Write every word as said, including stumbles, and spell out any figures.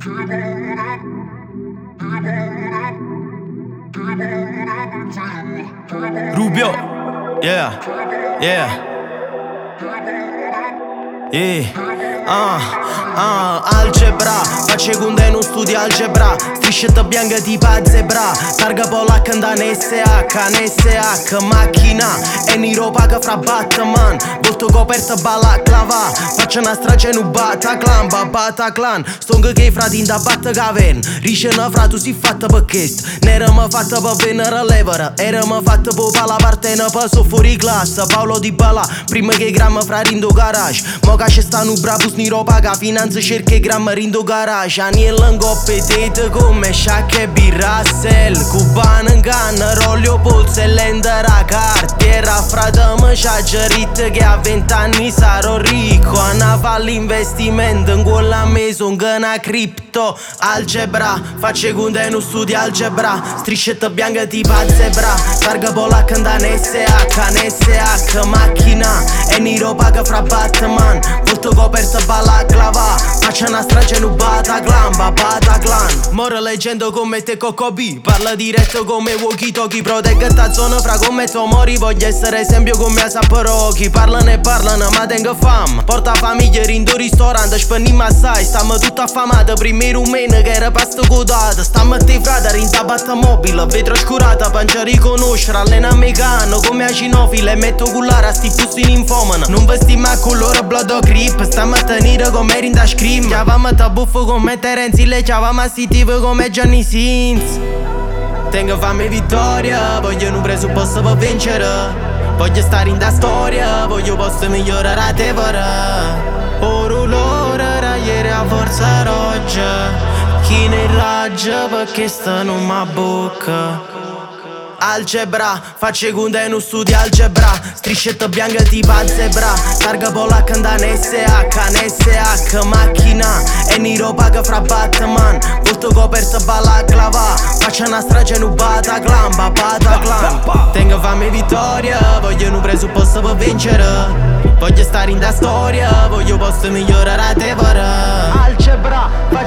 Rubio, yeah, yeah, yeah, ah, ah, algebra, faccio conte non studio algebra, striscetta bianca tipo a zebra, targa polacca da N S H, N S H, macchina, e nero paga fra Batman, volto coperta balaclava, faccio una strage nu Bataclan, Bataclan, stongo che i frati in da batta caven, rice una fra tu si fatta per questo, ne eravamo fatta per venire levere, eravamo fatta per pala partena per so fuori classe, Paolo Di Bala, prima che gramma fra rindo garage, mo che c'è sta nu brabus nero paga, finanza cerca gramma rindo garage, Aniel in coppe tete come sciacche e birrassel, cubano in canna, rollio polso e lendera cartiera, frate mi c'ha gerit che a vent'anni sarò ricco, a na fa l'investimento in quella maison che na cripto, algebra, faccio conte non studio algebra, striscetta bianca tipo a zebra, targa polacca da N S H, N S H, macchina, e nero paga fra Batman, volto coperta balaclava, faccio una strage nu Bataclan, Bataclan, moro leggendo come te Coco B, parla diretto come walkie talkie, protegge ta zona fra come mori, voglio essere esempio come a Saporochi, parlano e parlano ma tengo fam, porta famiglia rindo ristorante, spenniamo assai, stiamo tutta affamata, prima rumena che era pasta codata, stiamo a te frata, rinda batta mobile, vetro scurata, pancia riconoscere, allena mecano, come a cinofile, metto cullare a sti pusti in infomana, non vestiamo a colore blood o grip, stiamo a tenere come rinda scream, chiavamo a buffo come Terenzi, le chiavamo a sti tipo come Gianni Sins. Tengo fame e vittoria, voglio un presupposto per vincere, voglio stare in da storia, voglio posto migliorare a te per oro l'ora, ieri a forza roggia, chi ne raggia perché sta non ma bocca. Algebra, faccio conte non studio algebra, striscetta bianca tipo a zebra, targa polacca da N S H, N S H, macchina, e nero paga fra Batman, volto coperta balaclava, faccio una strage nu Bataclan, Bataclan. Tengo fame e vittoria, voglio un presupposto per vincere, voglio stare in da storia, voglio posto migliorare a te per algebra.